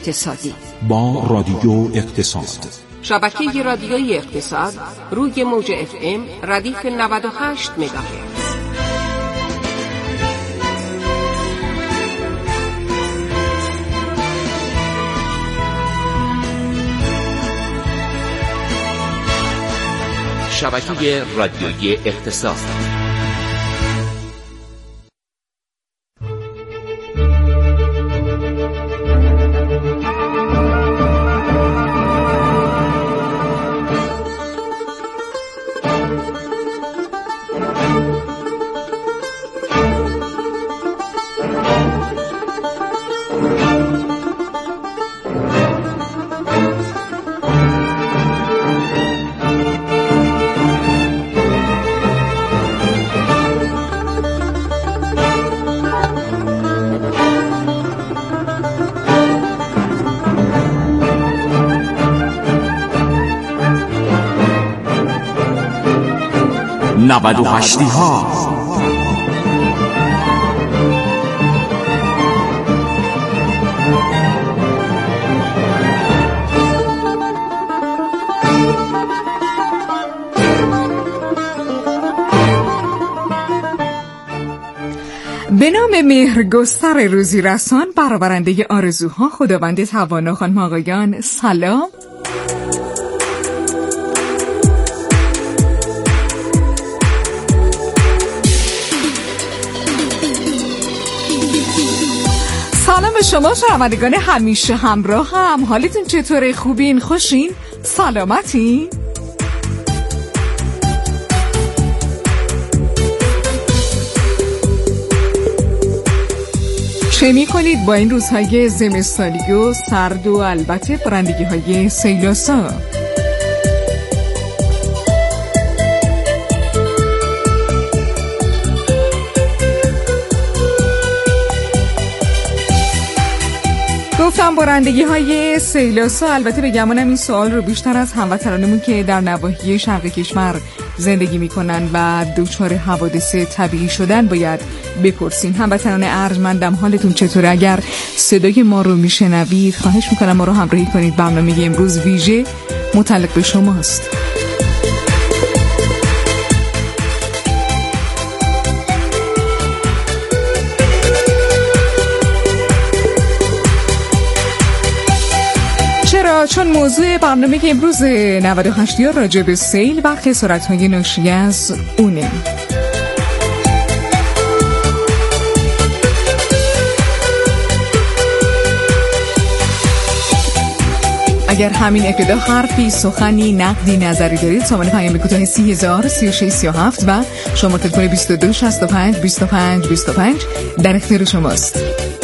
اقتصادی با رادیو اقتصاد، شبکه رادیویی اقتصاد روی موج FM ردیف 98 مگاهرتز. شبکه رادیویی اقتصاد. نود و هشتی ها. به نام مهرگستر روزی رسان، برآورنده آرزوها، خداوند توانا، خانم آقایان سلام. سلام به شما شنوندگان همیشه همراه هم. حالتون چطوره؟ خوبین؟ خوشین؟ سلامتی؟ چه می‌کنید با این روزهای زمستانی و سرد و البته پرندگی‌های سیلاسا؟ گفتم بارندگی های سیلاسا. البته به گمانم این سوال رو بیشتر از هموطنانمون که در نواحی شرق کشور زندگی میکنن و دچار حوادث طبیعی شدن باید بپرسیم. هموطنان ارجمندم حالتون چطوره؟ اگر صدای ما رو میشنوید خواهش میکنم ما رو همراهی کنید. برنامه امروز ویژه متعلق به شماست. چون موضوع برنامه امروز 98 ها راجع به سیل و خسارت‌های ناشی از اونه. اگر همین ابتدا حرفی، سخنی، نقدی، نظری دارید، سامان پیام کوتاه 30,000 3637 و شماره تلفن 22 65 25 25 در اختیار شماست.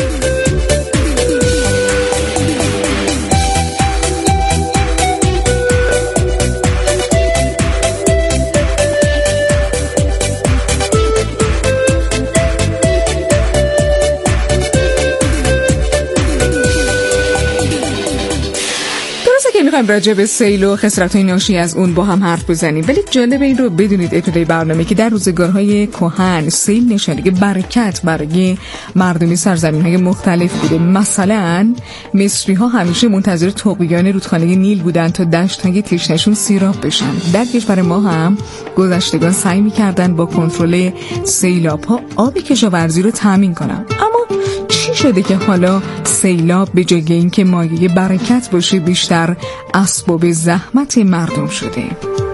میخوایم راجع به سیل و خسارت‌های ناشی از اون با هم حرف بزنیم، ولی جالب این رو بدونید ابتدای برنامه که در روزگارهای کهن سیل نشانه برکت برای مردمی سرزمین‌های مختلف بوده. مثلا مصری‌ها همیشه منتظر طغیان رودخانه نیل بودن تا دشت‌های تشنه‌شون سیراب بشن. در کشور ما هم گذشتگان سعی می‌کردن با کنترل سیلاب‌ها آب کشاورزی رو تامین کنن. اما چی شده که حالا سیلاب به جای اینکه مایه برکت باشه بیشتر اسباب زحمت مردم شده؟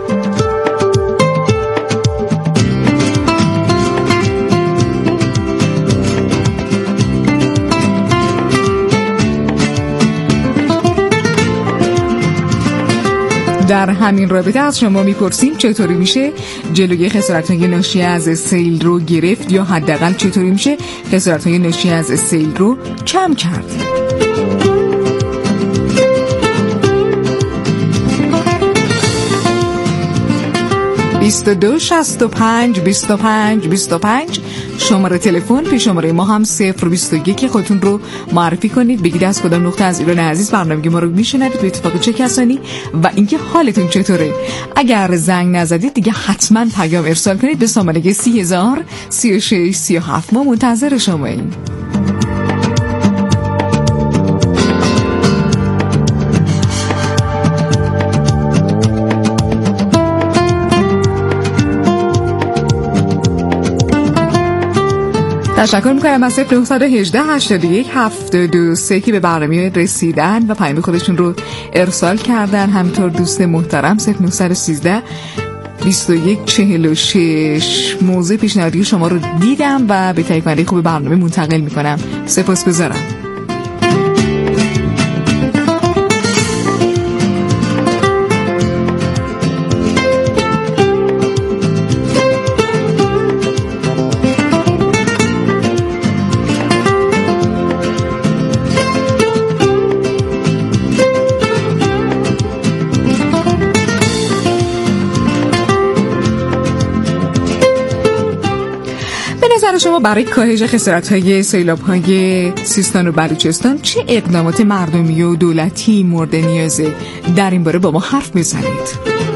در همین رابطه از شما میپرسیم چطوری میشه جلوی خسارت‌های ناشی از سیل رو گرفت، یا حداقل چطوری میشه خسارت‌های ناشی از سیل رو کم کرد؟ (22 65 25 25) شماره تلفن. پیش شماره ما هم 021 که خودتون رو معرفی کنید، بگید از کدام نقطه از ایران عزیز برنامه ما رو میشنوید، به اتفاق چه کسانی و اینکه حالتون چطوره. اگر زنگ نزدید دیگه حتما پیام ارسال کنید به شماره 30,000 36 37. ما منتظر شماییم. تشکر میکنم از 0918 81 72 که به برنامه رسیدن و پیام خودشون رو ارسال کردن. همینطور دوست محترم 0913 21 46. موضوع پیشنهادی شما رو دیدم و به تهیه کننده خوب برنامه منتقل میکنم. سپاسگزارم. شما برای کاهش خسارت‌های سیلاب‌های سیستان و بلوچستان چه اقدامات مردمی و دولتی مورد نیازه؟ در این باره با ما حرف بزنید.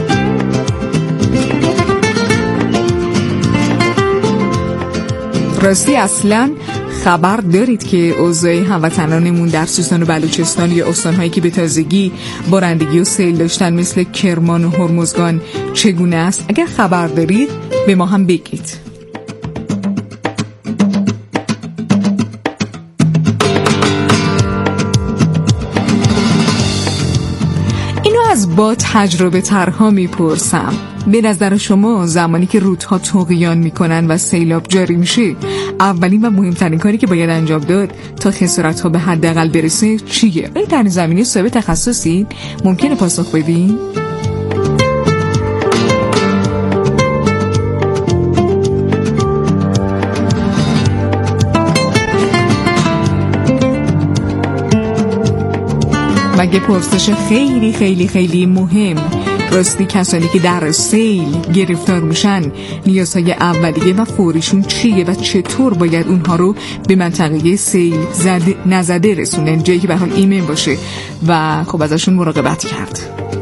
راستی اصلاً خبر دارید که اوضاع هموطنانمون در سیستان و بلوچستان یا استان‌هایی که به تازگی بارندگی و سیل داشتن مثل کرمان و هرمزگان چگونه است؟ اگر خبر دارید به ما هم بگید. از با تجربه ترها میپرسم، به نظر شما زمانی که رودها طغیان میکنن و سیلاب جاری میشه اولین و مهمترین کاری که باید انجام داد تا خسارت‌ها به حداقل برسه چیه؟ در این زمینه صاحب تخصصی ممکنه پاسخ بدین؟ مگه پرسش خیلی خیلی خیلی مهم. راستی کسانی که در سیل گرفتار میشن نیازهای اولیه و فوریشون چیه و چطور باید اونها رو به منطقه سیل نزده رسونن، جایی که به حال ایمن باشه و خب ازشون مراقبت کرد.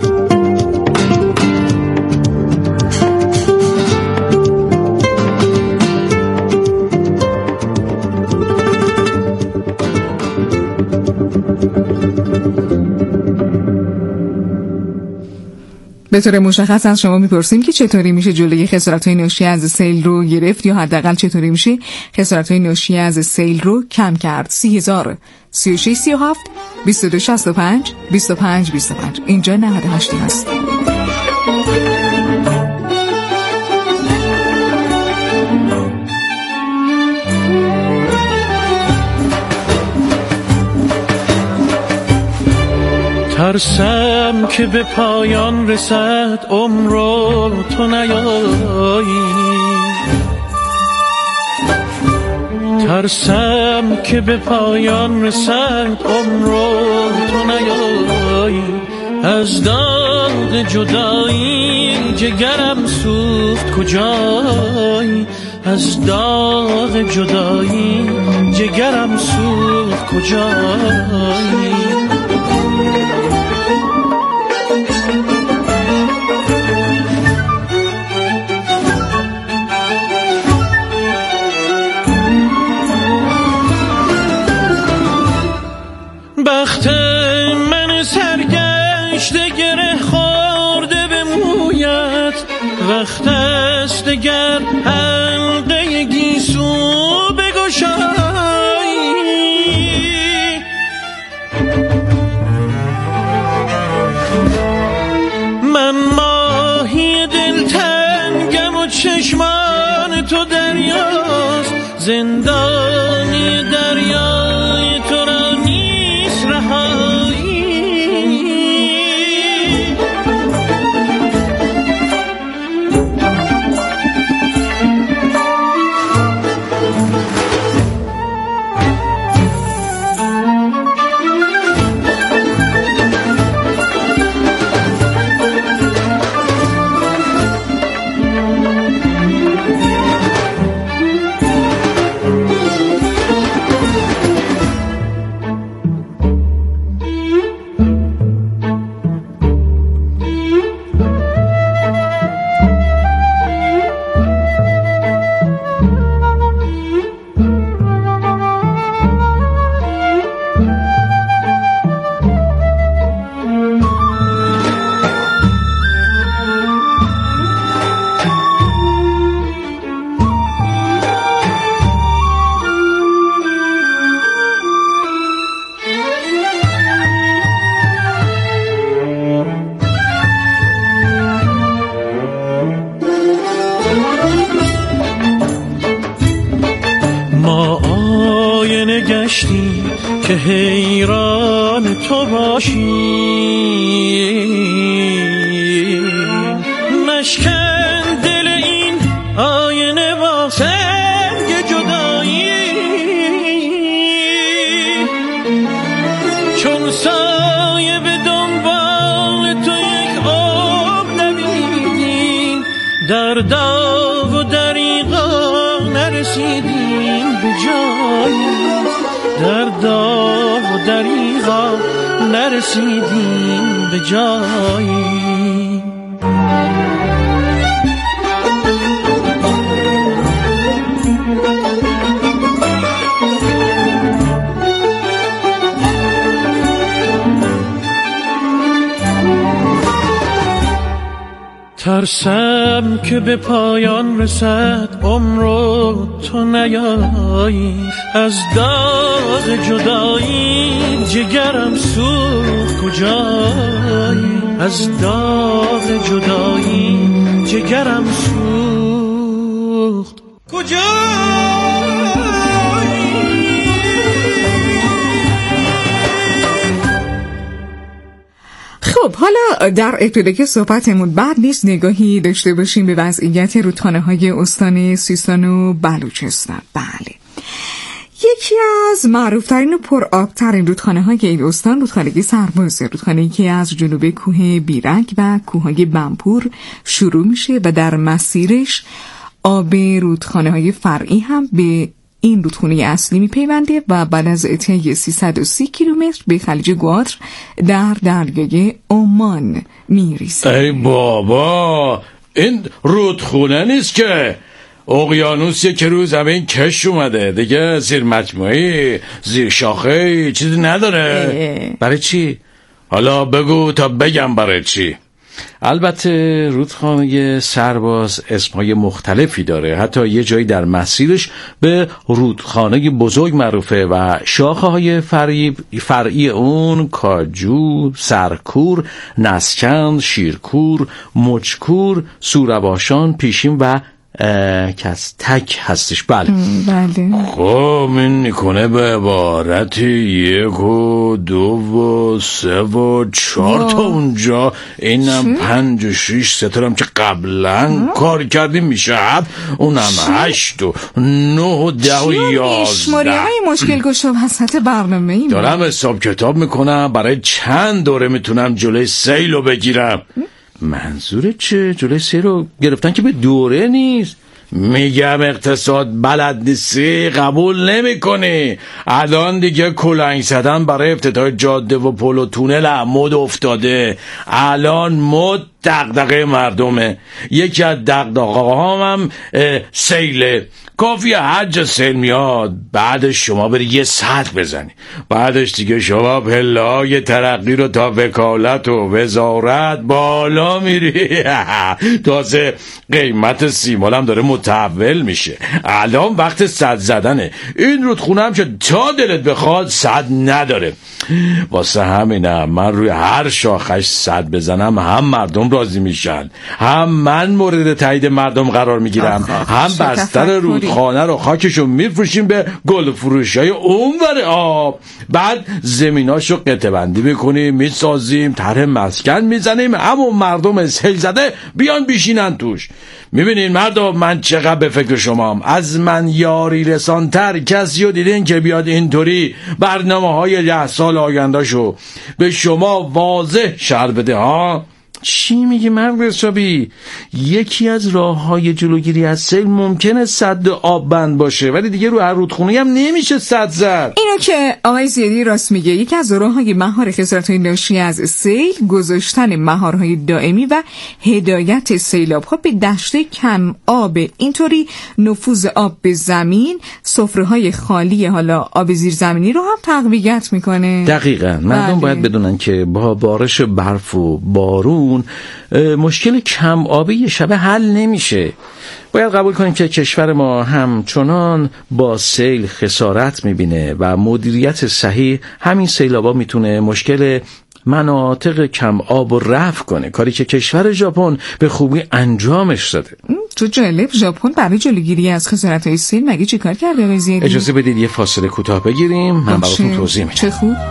به طور مشخص از شما میپرسیم که چطوری میشه جلوی خسارت‌های ناشی از سیل رو گرفت یا حداقل چطوری میشه خسارت‌های ناشی از سیل رو کم کرد. 30,000 36 37 22 65 25 25. اینجا 98 هست. ترسم که به پایان رسد عمر و تو نیایی، ترسم که به پایان رسد عمر و تو نیایی، از داغ جدایی جگرم سوخت کجایی، از داغ جدایی جگرم سوخت کجایی. بخت من سرگشته گره خورده به مویت، وقت است دگر حلقه گیسو بگشایی، من ماهی دلتنگم و چشمان تو دریاست، زندانی دریای تو را نیست رهایی. گشتی که حیران تو باشی. مشکن دل این آینه با سنگ جدایی، چون سایه به دنبال تو یک عمر دویدیم، در داغ و دریغا نرسیدیم به جایی، در داغ و دریغا نرسیدیم به جایی. ترسم که به پایان رسد عمر و تو نیایی، از داغ جدایی جگرم سوخت کجایی، از داغ جدایی جگرم سوخت کجایی. خب حالا در ابتدای صحبتمون بعد نیست نگاهی داشته باشیم به وضعیت رودخانه‌های استان سیستان و بلوچستان. بله، یکی از معروفترین و پرآبترین رودخانه‌های این استان رودخانه سربازه، رودخانه‌ای که از جنوب کوه بیرنگ و کوههای بمپور شروع میشه و در مسیرش آب رودخانه‌های فرعی هم به این رودخانه اصلی میپیونده و بعد از طی 330 کیلومتر به خلیج گوادر در دریای عمان میریزه. ای بابا، این رودخونه نیست که اقیانوسیه که روی زمین کش اومده دیگه، زیر مجموعی زیر شاخه چیزی نداره. برای چی؟ حالا بگو تا بگم برای چی. البته رودخانه سرباز اسمهای مختلفی داره، حتی یه جایی در مسیرش به رودخانه بزرگ معروفه و شاخه های فرعی اون کاجو، سرکور، نسکند، شیرکور، مچکور، سورباشان، پیشین و کستک هستش. بله. خب این میکنه به عبارت 1 و 2 و 3 و 4 تا اونجا، اینم 5 و 6 ستارم که قبلا کار کردیم میشه 7، اونم 8 و 9 و 10 و 11. شماری های مشکل گشا وسط برنامه ای دارم حساب کتاب میکنم برای چند دوره میتونم جلوی سیل رو بگیرم. منظور چه؟ جلوی سیل رو گرفتن که به دوره نیست. میگم اقتصاد بلد نیستی، قبول نمی کنی. الان دیگه کلنگ زدن برای افتتاح جاده و پل و تونل مد افتاده. الان مد دغدغه مردمه. یکی از دغدغه‌هام هم سیله. کافیه هر جا سیل میاد بعدش شما بری یه سطح بزنی، بعدش دیگه شما پله‌های ترقی رو تا وکالت و وزارت بالا میری. تازه قیمت سیمال هم داره متحول میشه. الان وقت سد زدنه. این رودخونه هم که تا دلت بخواد سد نداره. واسه همینم من روی هر شاخش سد بزنم هم مردم راضی میشن، هم من مورد تایید مردم قرار میگیرم، هم بستر رودخانه رو خاکشو میفروشیم به گل فروشای اونور آب. بعد زمیناشو قطعه بندی میکنیم، میسازیم، طرح مسکن میزنیم، همون مردم سیل زده بیان بیشینن توش. میبینین مردم من چقدر به فکر شمام. از من یاری رسانتر کسی رو دیدین که بیاد اینطوری برنامه‌های 10 سال آیندهشو به شما واضح شرح بده ها؟ چی میگی مرد حسابی؟ یکی از راه‌های جلوگیری از سیل ممکنه سد آب بند باشه، ولی دیگه رو هر رودخونه‌ای هم نمیشه سد زد. اینو که آقای زیادی راست میگه. یکی از راه‌های مهار خسارت‌های ناشی از سیل گذاشتن مهارهای دائمی و هدایت سیلاب‌ها به دشت کم آب. اینطوری نفوذ آب به زمین، سفره‌های خالی حالا آب زیرزمینی رو هم تقویت میکنه. دقیقاً. مردم باید بدونن که با بارش برف و بارون مشکل کم آبی یه شبه حل نمیشه. باید قبول کنیم که کشور ما همچنان با سیل خسارت میبینه و مدیریت صحیح همین سیلابا میتونه مشکل مناطق کم آب رو رفع کنه، کاری که کشور ژاپن به خوبی انجامش داده. تو جالب، ژاپن برای جلوگیری از خسارت‌های سیل مگه چیکار کرده آقای زیادی؟ اجازه بدید یه فاصله کوتاه بگیریم، من براتون توضیح میدم. چه خوب.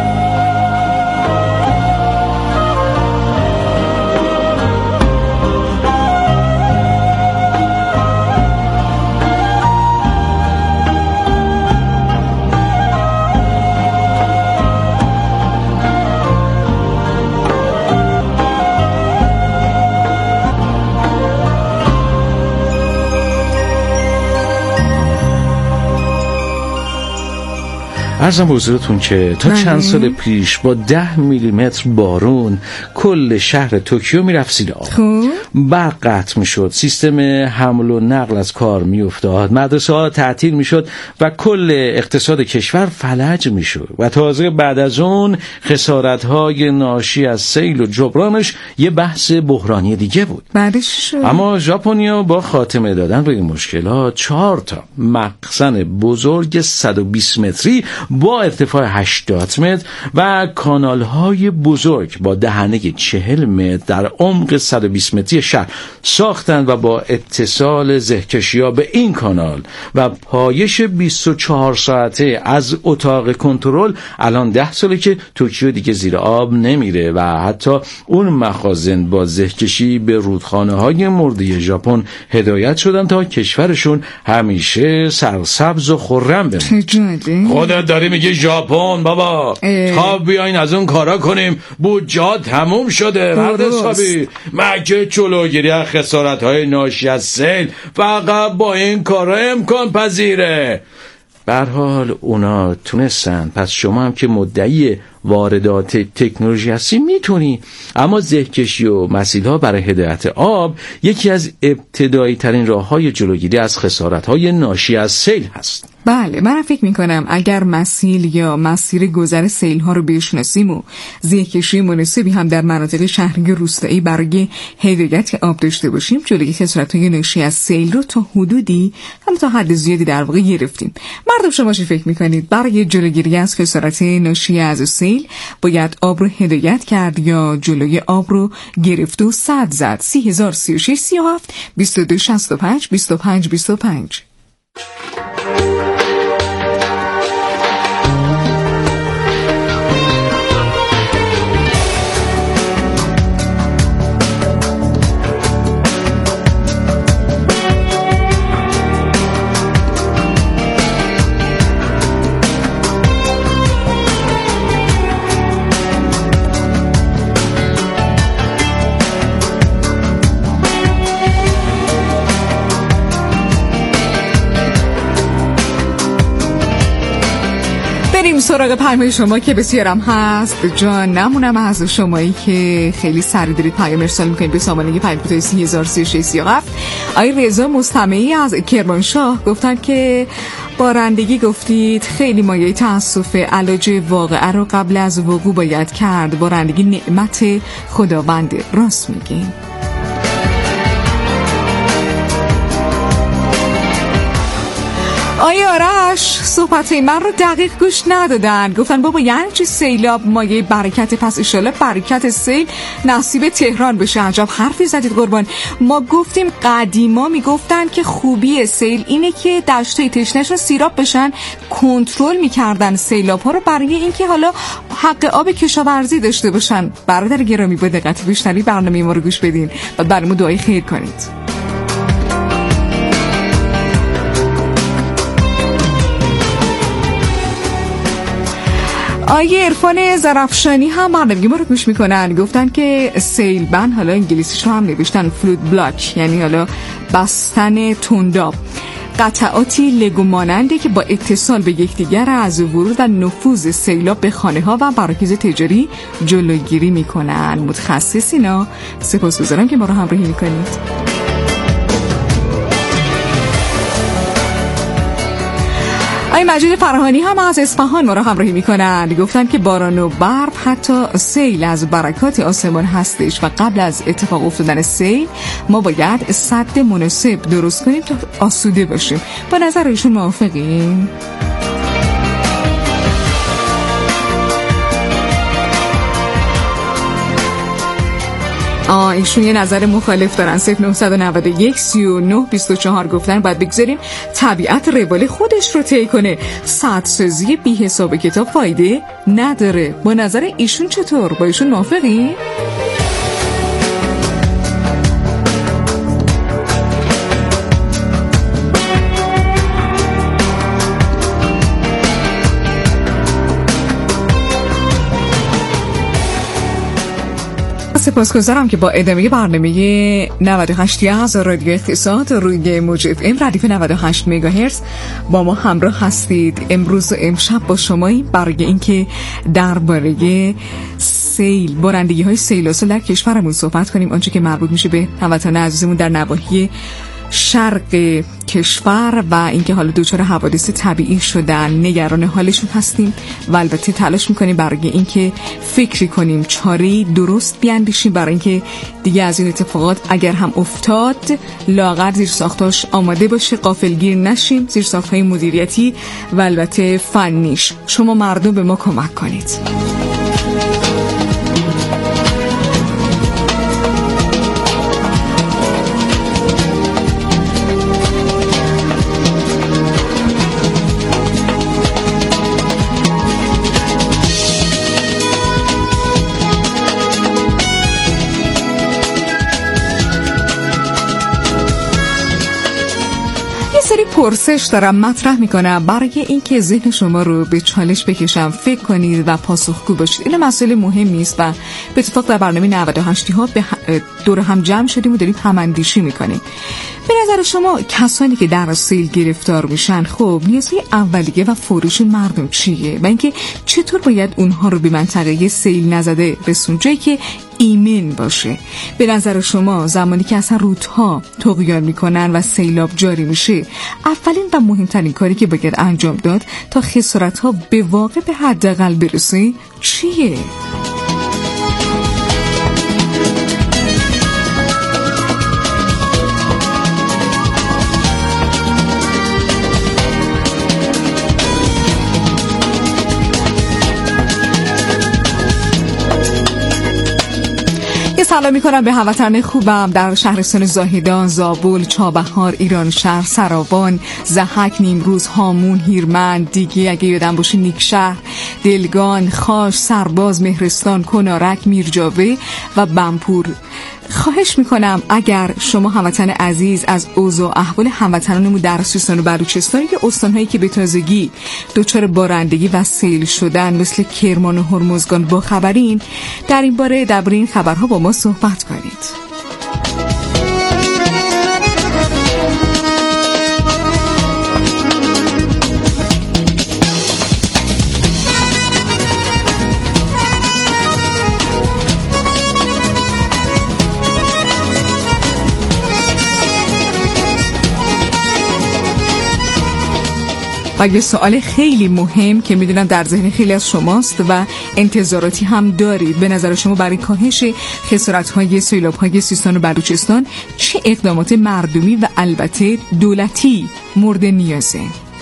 عرضم حضورتون که تا چند سال پیش با 10 میلیمتر بارون کل شهر توکیو میرفت زیر آب. برق قطع میشد، سیستم حمل و نقل از کار میافتاد، مدرسه ها تعطیل میشد و کل اقتصاد کشور فلج میشد و تازه بعد از اون خسارت های ناشی از سیل و جبرانش یه بحث بحرانی دیگه بود. بعدش شد. اما ژاپنیا با خاتمه دادن به این مشکلات 4 تا مخزن بزرگ 120 متری با ارتفاع 80 متر و کانال‌های بزرگ با دهنه 40 متر در عمق 120 متری شهر ساختند و با اتصال زهکشی‌ها به این کانال و پایش 24 ساعته از اتاق کنترل الان 10 ساله که توکیو دیگه زیر آب نمیره و حتی اون مخازن با زهکشی به رودخانه‌های مرده ژاپن هدایت شدن تا کشورشون همیشه سرسبز و خرم بمونه. خودت داری میگه ژاپن بابا، تا بیاین از اون کارا کنیم، بودجه تموم شده مرد حسابی. مگه جلوگیری از خسارت‌های ناشی از سیل فقط با این کارا امکان پذیره؟ به هر حال اونا تونستن، پس شما هم که مدعی واردات تکنولوژی هستی میتونی. اما زهکشی و مسیل‌ها برای هدایت آب یکی از ابتدایی ترین راه‌های جلوگیری از خسارت‌های ناشی از سیل هست. بله، من فکر میکنم اگر مسیل یا مسیر گذر سیل ها رو بشناسیم و زیرکشی مناسبی هم در مناطق شهری روستایی برای هدایت آب داشته باشیم، جلوی خسارت‌های ناشی از سیل رو تا حدودی، حالا تا حد زیادی در واقع گرفتیم. مردم شما چی فکر میکنید؟ برای جلوگیری از خسارت ناشی از سیل باید آب رو هدایت کرد یا جلوی آب رو گرفت و صد زد؟ 3036 37 22 65 25 25. سراغ پیام شما که بسیارم هست. جان نمونم از شمایی که خیلی سریع دارید پیام ارسال میکنید به سامانه پیام کوتاه 303637. آقای رضا مستمعی از کرمانشاه گفتن که بارندگی گفتید خیلی مایه تأسف، علاج واقعه رو قبل از وقوع باید کرد. بارندگی نعمت خداونده، راست میگین. آیا آرش صحبت من رو دقیق گوش ندادن، گفتن بابا یعنی چی سیلاب مایه برکت، پس ایشالا برکت سیل نصیب تهران بشه. عجب حرفی زدید قربان. ما گفتیم قدیما میگفتن که خوبی سیل اینه که دشتای تشنه‌شون سیراب بشن، کنترل میکردن سیلاب ها رو برای اینکه حالا حق آب کشاورزی داشته باشن. برادر گرامی با دقت بیشتری برنامه ما رو گوش بدین و برامون دعای خیر کنید. آیه عرفان زرفشانی هم برنامه ما رو گوش میکنن. گفتن که سیل بند، حالا انگلیسیش رو هم نوشتن فلود بلاک، یعنی حالا بستن تنداب، قطعاتی لگو ماننده که با اتصال به یکدیگر از ورود و نفوذ سیلاب به خانه ها و مراکز تجاری جلوگیری میکنن. متخصصینا، سپاسگزارم که ما رو همراهی میکنید. آقای مجید فرهانی هم از اصفهان ما را همراهی میکنن. گفتن که باران و برف حتی سیل از برکات آسمان هستش و قبل از اتفاق افتادن سیل ما باید سد مناسب درست کنیم تا آسوده باشیم. با نظر ایشون موافقین؟ ایشون یه نظر مخالف دارن. 0991 39 24 گفتن باید بگذاریم طبیعت روال خودش رو طی کنه، سدسازی بی حساب کتاب فایده نداره. با نظر ایشون چطور؟ با ایشون موافقی؟ سپاسگزارم که با ادامه برنامه 98 از رادیو اقتصاد روی موج اف ام ردیف 98 مگاهرتز با ما همراه هستید. امروز و امشب با شماییم برای اینکه درباره سیل، بارندگی های سیل و سیل در کشورمون صحبت کنیم، آنچه که مربوط میشه به هموطنان عزیزمون در نواحی شرق کشور و اینکه حالا دوچار حوادث طبیعی شدن، نگران حالشون هستیم و البته تلاش میکنیم برای اینکه فکری کنیم، چاره‌ای درست بیاندیشیم برای اینکه دیگه از این اتفاقات اگر هم افتاد لااقل زیر ساختاش آماده باشه، غافلگیر نشیم، زیر ساختهای مدیریتی و البته فنیش. شما مردم به ما کمک کنید. پرسش دارم مطرح میکنم برای اینکه ذهن شما رو به چالش بکشم، فکر کنید و پاسخگو باشید. این مسئله مهمی است و به اتفاق در برنامه 98 ها به دور هم جمع شدیم و داریم هم‌اندیشی میکنیم. به نظر شما کسانی که در سیل گرفتار میشن، خب نیازهای اولیه و فوریشون مردم چیه و اینکه چطور باید اونها رو به منطقه سیل نزده رسون، جایی که ایمن باشه؟ به نظر شما زمانی که اصلا رودها طغیان میکنن و سیلاب جاری میشه، اولین و مهمترین کاری که باید انجام داد تا خسارت‌ها به واقع به حداقل برسه چیه؟ سلام میکنم به هموطنان خوبم در شهرستان زاهدان، زابل، چابهار، ایران شهر، سراوان، ضحک، نیمروز، هامون، هیرمند، دیگه اگه یادم باشه نیکشهر، دلگان، خاش، سرباز، مهرستان، کنارک، میرجاوه و بمپور. خواهش میکنم اگر شما هموطن عزیز از اوضاع احوال هموطنانمون در سیستان و بلوچستان یا استانهایی که به تازگی دچار بارندگی و سیل شدن مثل کرمان و هرمزگان با خبرین، در این باره درباره این خبرها با ما صحبت کنید. و یه سوال خیلی مهم که میدونم در ذهن خیلی از شماست و انتظاراتی هم دارید. به نظر شما برای کاهش خسارت‌های سیلاب‌های سیستان و بلوچستان چه اقدامات مردمی و البته دولتی مورد نیازه؟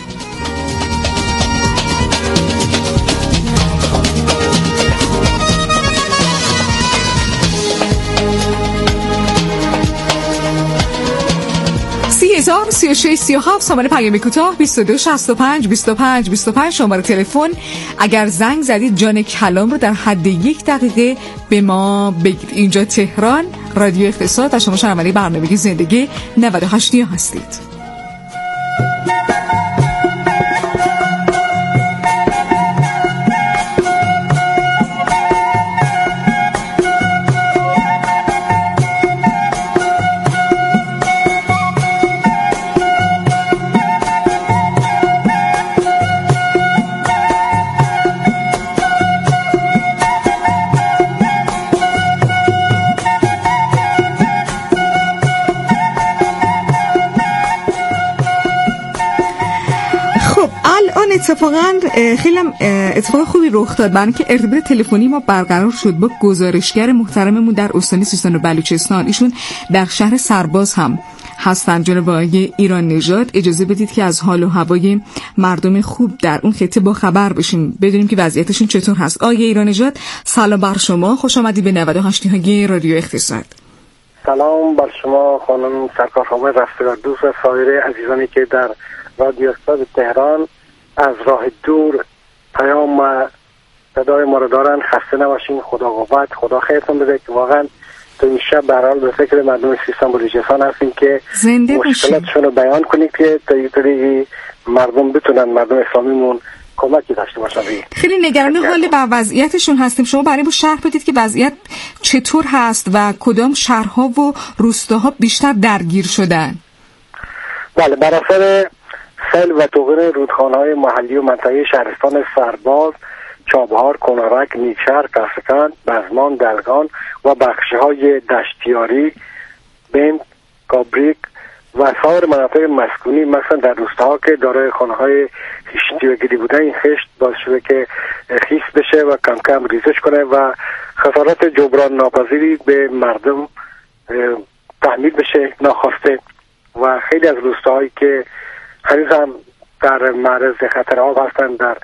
هزار 36 37 شماره پیام کوتاه 22 65 25 25 شماره تلفن. اگر زنگ زدید جان کلام رو در حد 1 دقیقه به ما بگید. اینجا تهران، رادیو اقتصاد و شما شنونده برنامه زندگی 98 هستید. خیلی اتفاق خوبی رخ داد، برای که ارتباط تلفنی ما برقرار شد با گزارشگر محترممون در استان سیستان و بلوچستان. ایشون در شهر سرباز هم هستند جناب آقای ایران نژاد. اجازه بدید که از حال و هوای مردم خوب در اون خطه با خبر بشیم، بدونیم که وضعیتشون چطور هست. آقای ایران نژاد سلام بر شما، خوش آمدید به 98 های رادیو اقتصاد. سلام بر شما خانم سرکار خانم رستگار دوست و سایر عزیزانی که در رادیو اقتصاد تهران از راه دور پیام و صدای ما رو دارن. خسته نباشین، خدا قوت، خدا خیرتون بده که واقعا تو این شب به هر حال به فکر مردم سیستان بلوچستان هستیم که مشکلاتشون رو بیان کنیم که طریقی مردم بتونن، مردم اسلامیمون کمکی داشته باشن. خیلی نگران حال و وضعیتشون هستیم. شما برای ما شرح بدید که وضعیت چطور هست و کدام شهرها و روستاها بیشتر درگیر شدن؟ بله، بر اثر سیل و توقیل رودخانه‌های محلی و منطقه شهرستان سرباز، چابهار، کنارک، نیکشهر، کسکن، بزمان، دلگان و بخش‌های دشتیاری، بند، کابریک و سایر مناطق مسکونی مثلا در روستاها که دارای خانه‌های خشتی‌گیری بودن، این خشت باعث شده که خیس بشه و کم کم ریزش کنه و خسارات جبران ناپذیری به مردم تحمیل بشه ناخواسته و خیلی از روستاهایی که هنوز هم در معرض خطر آب هستند، در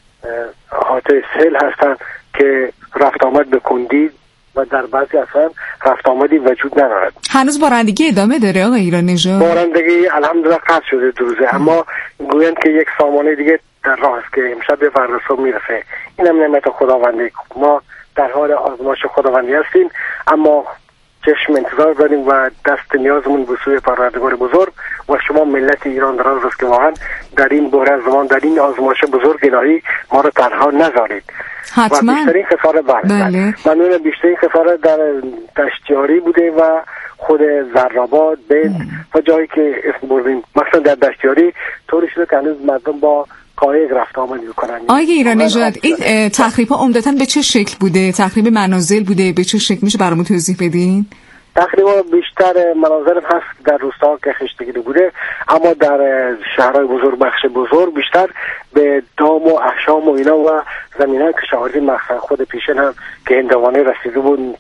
احاطه سیل هستند که رفت آمد به کندی و در بعضی اصلا رفت آمدی وجود ندارد. هنوز بارندگی ادامه داره آقای ایران نژاد؟ بارندگی الحمدلله قطع شده دو روزه، اما گویند که یک سامانه دیگه در راه است که امشب به فردا صبح میرسه. اینم نعمت خداوندی، ما در حال آزمایش خداوندی هستیم، اما چشم انتظار داریم و دست نیازمون به سوی پروردگار بزرگ و شما ملت ایران دراز است که واقعا در این بحران زمان، در این آزمایش بزرگ الهی ما رو تنها نذارید. حتما. و بیشترین خسارت بله. منون بیشترین خسارت در دشتیاری بوده و خود زراباد، بند و جایی که اسم بردیم. مثلا در دشتیاری طوری شده که هنوز مردم با قایق رفت آمد میکنن. آقای ایران نژاد، این تخریب‌ها عمدتاً به چه شکل بوده؟ تخریب منازل بوده؟ به چه شکل میشه برامون توضیح بدین؟ تقریبا بیشتر مناظر هست در روستاها که خشتگیری بوده، اما در شهرهای بزرگ، بخش بزرگ بیشتر به دام و احشام و اینا و زمینهای کشاورزی، مثلا خود پیشن هم که هندوانه رسیده بود،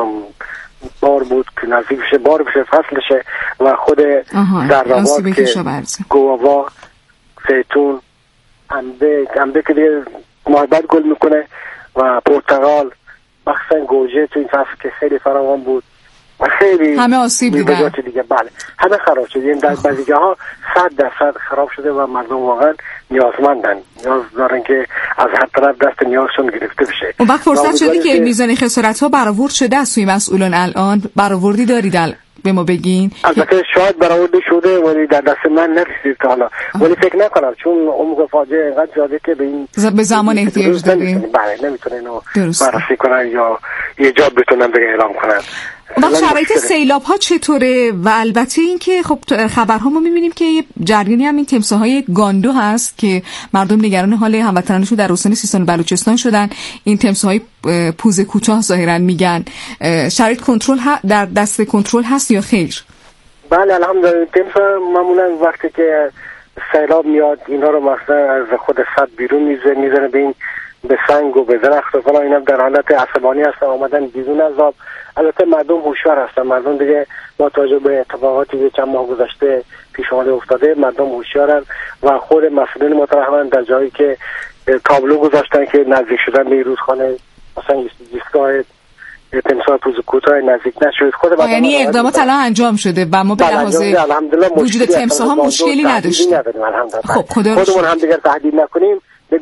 بار بود که نزدیک بشه، بار بشه، فصلشه و خود زراباد که گوآوا، زیتون، انبه که دیگه محبت گل میکنه و پرتقال، مخصوصا گوجه تو این فصل که خیلی فراوان بود و خیلی همه آسیب دیدن دیگه. بله، همه خراب شده. این در بعضی جاها 100% خراب شده و مردم واقعا نیازمندن، نیاز دارن که از هر طرف دست نیازشون گرفته بشه. اون وقت فرصت شده که میزان خسارت‌ها برآورد شده از سوی مسئولان. الان برآوردی دارید به ما بگین؟ البته شاید برآورده شده ولی در دست من نرسید تا حالا، ولی فکر نکنم چون عمق فاجعه اینقدر زیاده که به زمان احتیاج داریم. بله، نمیتونه اینو بررسی کنن یا یه جا بتونن بگه اعلام کنن. و شرایط سیلاب ها چطوره؟ و البته این که خب خبرها ما میبینیم که یه جریانی هم این تمساهای گاندو هست که مردم نگران حال هموطنانشون در استان سیستان و بلوچستان شدن. این تمساهای پوزه کوتاه ظاهرا میگن. شرایط کنترل در دست کنترل هست یا خیر؟ بله الحمدلله. تمسا معمولا وقتی که سیلاب میاد اینا رو مثلا از خود سد بیرون میزنه به سنگ و به درخت و فلان، اینا در حالت عصبانی هستن، آمدن بیرون از آب. البته مردم هوشیار هستن، مردم دیگه با توجه به اتفاقاتی که چند ماه گذشته پیش آمده افتاده مردم هوشیارن و خود مسئولین مترحمن در جایی که تابلو گذاشتن که نزدیک شدن به رودخانه، مثلا ایستگاه تمساح پوز کوتاه نزدیک نشد. خود یعنی اقدامات الان انجام شده و ما به لحاظ وجود تمساح‌ها مشکلی نداشتیم. خب خودمون هم دیگه تهدید نکنیم.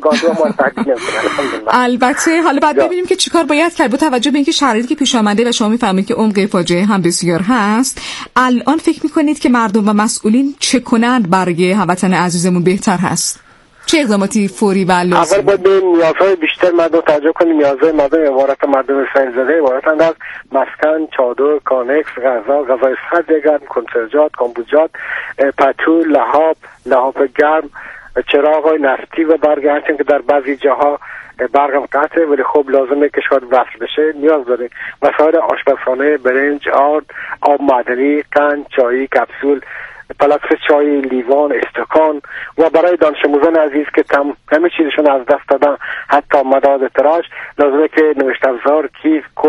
البته حالا بعد ببینیم که چیکار باید کرد با توجه به اینکه شرایطی که پیش آمده و شما میفهمید که عمق فاجعه هم بسیار هست. الان فکر میکنید که مردم و مسئولین چه کنند برای هموطن عزیزمون بهتر هست؟ چه اقداماتی فوری و لازم؟ اول باید به نیازهای بیشتر مردم توجه کنیم. نیازهای مردم عبارت مردم سیل‌زده عبارتند از مسکن، چادر، کانکس، غذای سرد گرم، کنسروات، کامبوجات، پتو، لحاف گرم، چراغ‌های نفتی و برق، هرچند که در بعضی جاها برقم قطعه ولی خب لازمه که شاید وصل بشه. نیاز داره وسایل آشپزخانه، برنج، آب معدنی، قند، چایی، کپسول، پلاکس چای، لیوان، استکان و برای دانش آموزان عزیز که همه چیزشون از دست دادن حتی مداد تراش، لازمه که نوشت افزار، کیف،